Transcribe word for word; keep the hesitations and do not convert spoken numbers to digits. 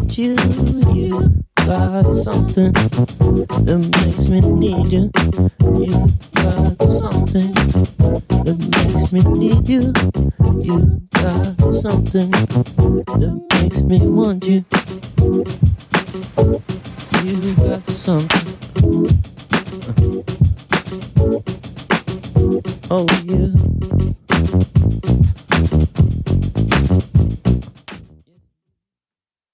want you. You got something that makes me need you. You got something that makes me need you. You got something that makes me want you. You got something. Oh, you.